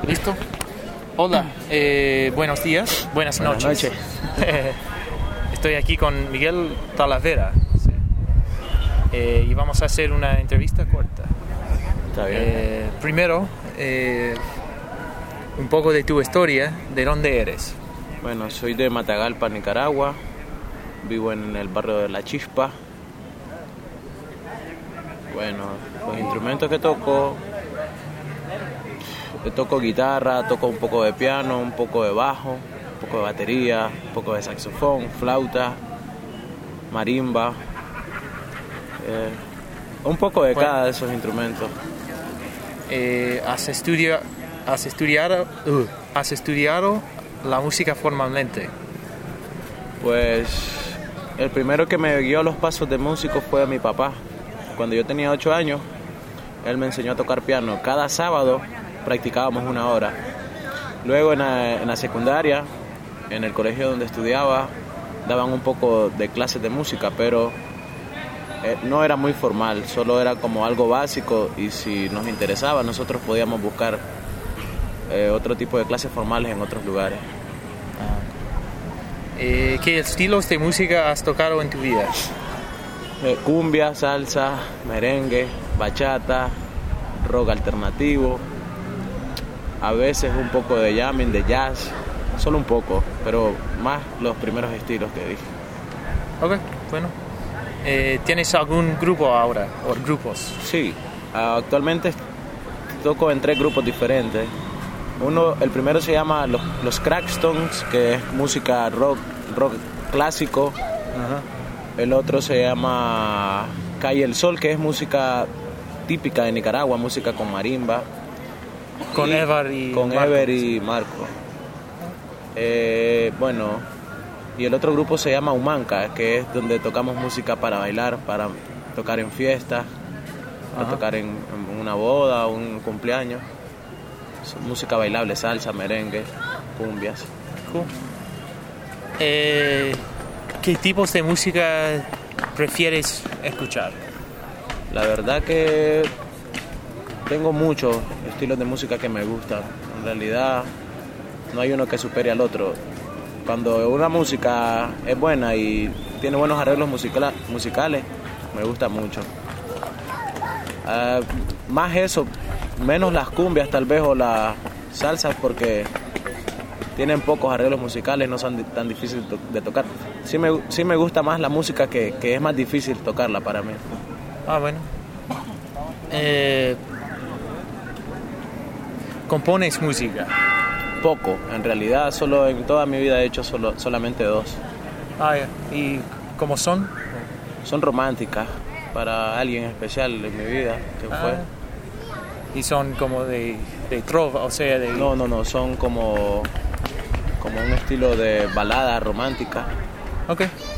¿Listo? Hola, buenos días, buenas noches. Estoy aquí con Miguel Talavera. Sí. Y vamos a hacer una entrevista corta. Está bien. Primero, un poco de tu historia, ¿de dónde eres? Bueno, soy de Matagalpa, Nicaragua. Vivo en el barrio de La Chispa. Bueno, los instrumentos que toco guitarra, toco un poco de piano, un poco de bajo, un poco de batería, un poco de saxofón, flauta, marimba, un poco de cada de esos instrumentos. ¿Has estudiado la música formalmente? Pues el primero que me guió a los pasos de músico fue mi papá. Cuando yo tenía 8 años, él me enseñó a tocar piano. Cada sábado practicábamos 1 hora. Luego en la secundaria, en el colegio donde estudiaba, daban un poco de clases de música, pero no era muy formal, solo era como algo básico, y si nos interesaba nosotros podíamos buscar otro tipo de clases formales en otros lugares. ¿Qué estilos de música has tocado en tu vida? Cumbia, salsa, merengue, bachata, rock alternativo, a veces un poco de jamming, de jazz, solo un poco, pero más los primeros estilos que dije. Ok, bueno. ¿Tienes algún grupo ahora o grupos? Sí, actualmente toco en 3 grupos diferentes. El primero se llama los Crackstones, que es música rock clásico. Ajá. El otro se llama Calle el Sol, que es música típica de Nicaragua, música con marimba. Con Ever y Marco. Bueno, y el otro grupo se llama Humanca, que es donde tocamos música para bailar, para tocar en fiestas, para tocar en una boda, un cumpleaños. Música bailable, salsa, merengue, cumbias. Cool. ¿Qué tipos de música prefieres escuchar? La verdad que tengo muchos estilos de música que me gustan. En realidad no hay uno que supere al otro. Cuando una música es buena y tiene buenos arreglos musicales, me gusta mucho. Más eso, menos las cumbias tal vez o las salsas, porque tienen pocos arreglos musicales, no son tan difíciles de tocar. Sí me gusta más la música que es más difícil tocarla para mí. Bueno. ¿Compones música? Poco, en realidad solo en toda mi vida he hecho solamente 2. ¿Y cómo son? Son románticas para alguien especial en mi vida que fue. ¿Y son como de trova, o sea, de...? No, son como un estilo de balada romántica. Ok.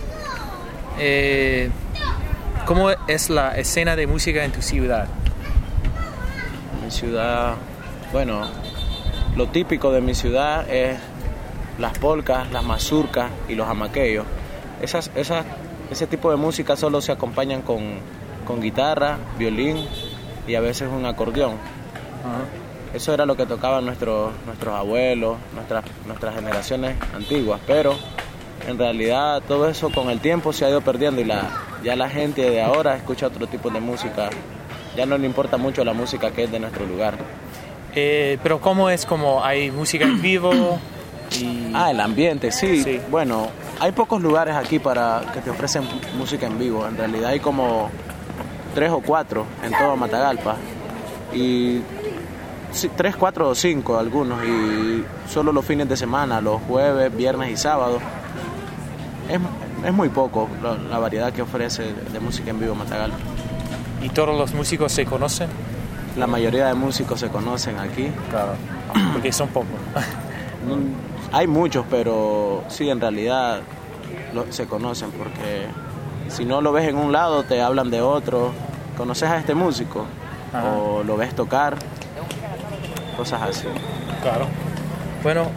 ¿Cómo es la escena de música en tu ciudad? Mi ciudad, bueno, lo típico de mi ciudad es las polcas, las mazurcas y los amaqueos. Ese tipo de música solo se acompañan con guitarra, violín y a veces un acordeón. Uh-huh. Eso era lo que tocaban nuestros abuelos, nuestras generaciones antiguas, pero en realidad todo eso con el tiempo se ha ido perdiendo y ya la gente de ahora escucha otro tipo de música. Ya no le importa mucho la música que es de nuestro lugar. Pero ¿cómo es? ¿Como hay música en vivo? El ambiente, sí. Bueno, hay pocos lugares aquí para que te ofrecen música en vivo. En realidad hay como 3 o 4 en todo Matagalpa. Y 3, 4 o 5 algunos. Y solo los fines de semana, los jueves, viernes y sábados. Es muy poco la variedad que ofrece de música en vivo Matagalpa. ¿Y todos los músicos se conocen? La mayoría de músicos se conocen aquí. Claro, porque son pocos. Hay muchos, pero sí, en realidad se conocen, porque si no lo ves en un lado, te hablan de otro. ¿Conoces a este músico? Ajá. O lo ves tocar, cosas así. Claro. Bueno,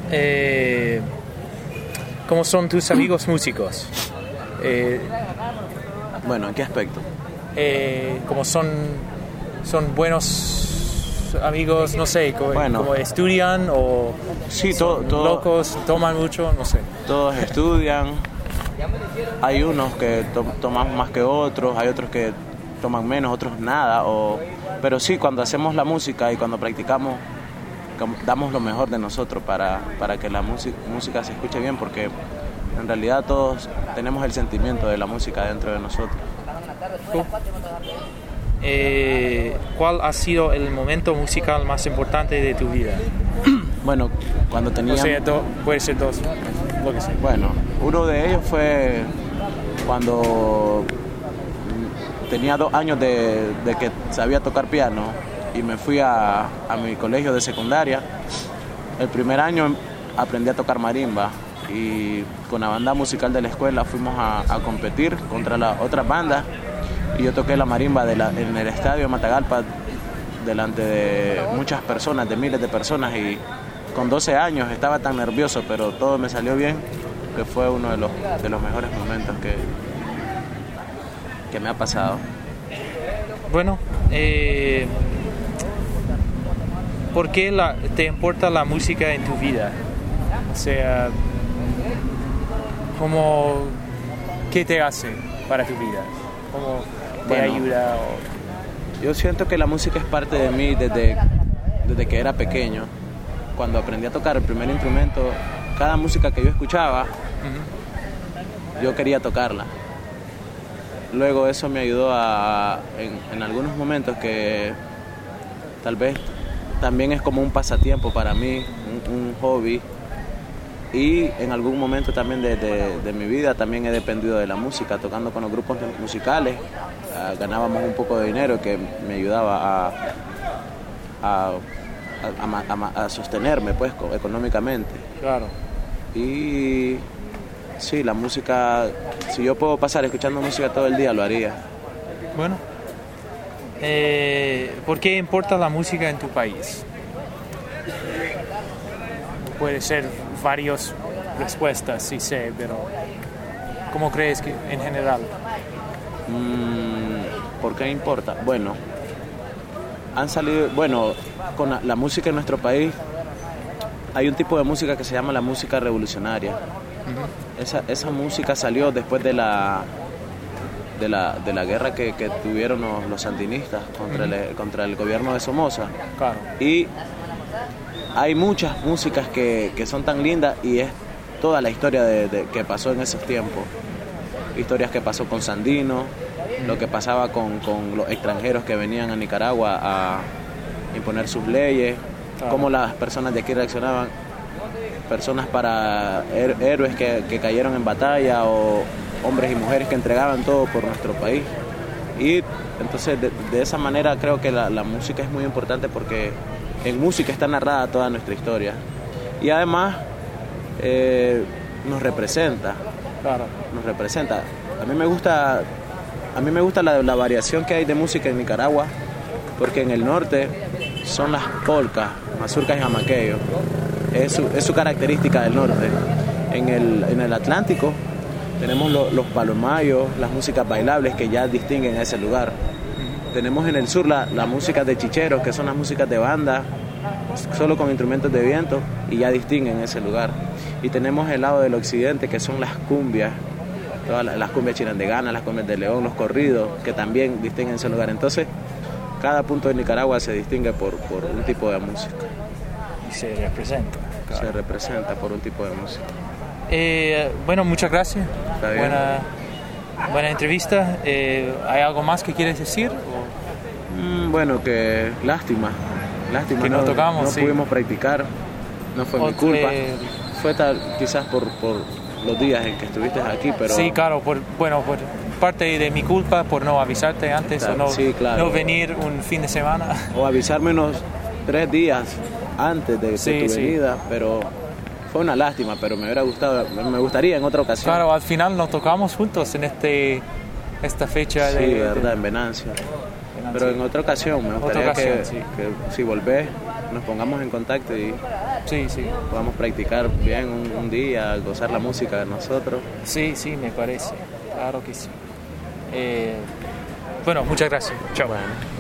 ¿cómo son tus amigos músicos? Bueno, ¿en qué aspecto? Como son buenos tus amigos, no sé, como estudian o sí, son locos, toman mucho, no sé? Todos estudian. Hay unos que toman más que otros, hay otros que toman menos, otros nada. Pero sí, cuando hacemos la música y cuando practicamos, damos lo mejor de nosotros para que la música se escuche bien, porque en realidad todos tenemos el sentimiento de la música dentro de nosotros. ¿Cuál ha sido el momento musical más importante de tu vida? Bueno, cuando tenía... puede ser dos, lo que sea. Bueno, uno de ellos fue cuando tenía 2 años de que sabía tocar piano y me fui a mi colegio de secundaria. El primer año aprendí a tocar marimba y con la banda musical de la escuela fuimos a competir contra las otras bandas y yo toqué la marimba en el estadio de Matagalpa delante de muchas personas, de miles de personas, y con 12 años estaba tan nervioso, pero todo me salió bien, que fue uno de los mejores momentos que me ha pasado. Bueno, ¿por qué te importa la música en tu vida? O sea, ¿qué te hace para tu vida? ¿Cómo te ayuda? Yo siento que la música es parte de mí desde que era pequeño. Cuando aprendí a tocar el primer instrumento, cada música que yo escuchaba, yo quería tocarla. Luego eso me ayudó en algunos momentos que tal vez también es como un pasatiempo para mí, un hobby. Y en algún momento también de mi vida también he dependido de la música, tocando con los grupos musicales. Ganábamos un poco de dinero que me ayudaba a sostenerme pues económicamente. Claro. Y sí, la música, si yo puedo pasar escuchando música todo el día, lo haría. Bueno, ¿por qué importa la música en tu país? Puede ser varias respuestas, sí sé, pero ¿cómo crees que en general? ¿Por qué importa? Bueno, con la música en nuestro país hay un tipo de música que se llama la música revolucionaria. Uh-huh. Esa música salió después de la guerra que tuvieron los sandinistas contra el gobierno de Somoza. Claro. Y hay muchas músicas que son tan lindas y es toda la historia que pasó en esos tiempos. Historias que pasó con Sandino, lo que pasaba con los extranjeros que venían a Nicaragua a imponer sus leyes, cómo las personas de aquí reaccionaban, personas para héroes que cayeron en batalla o hombres y mujeres que entregaban todo por nuestro país. Y entonces de esa manera creo que la música es muy importante porque en música está narrada toda nuestra historia y además nos representa. Claro. Nos representa. A mí me gusta la variación que hay de música en Nicaragua, porque en el norte son las polcas, mazurcas y jamaqueos. Es su característica del norte. En el Atlántico tenemos los palomayos, las músicas bailables que ya distinguen a ese lugar. Tenemos en el sur la música de chicheros, que son las músicas de banda, solo con instrumentos de viento, y ya distinguen ese lugar. Y tenemos el lado del occidente, que son las cumbias, todas las cumbias chirandeganas, las cumbias de León, los corridos, que también distinguen ese lugar. Entonces, cada punto de Nicaragua se distingue por un tipo de música. Y se representa. Claro. Se representa por un tipo de música. Bueno, muchas gracias. Está bien. Buena entrevista. ¿Hay algo más que quieres decir? Bueno, que lástima que no tocamos, no sí. Pudimos practicar, no fue mi culpa. Fue quizás por los días en que estuviste aquí, pero... Sí, claro, por parte de mi culpa por no avisarte antes, claro, no venir un fin de semana. O avisarme unos 3 días antes de tu venida, pero fue una lástima, pero me gustaría en otra ocasión. Claro, al final nos tocamos juntos en esta fecha. Sí, verdad, en Venancio. Pero en otra ocasión, me gustaría que si volvés, nos pongamos en contacto y podamos practicar bien un día, gozar la música de nosotros. Sí, me parece, claro que sí. Bueno, muchas gracias. Chao. Bueno.